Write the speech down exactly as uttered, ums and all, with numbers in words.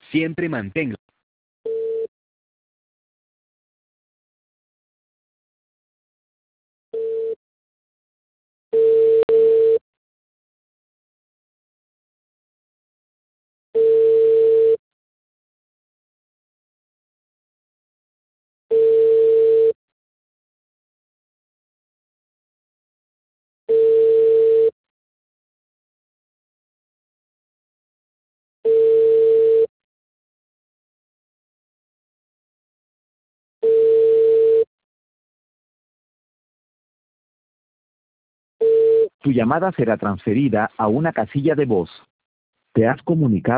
Siempre mantenga. Tu llamada será transferida a una casilla de voz. Te has comunicado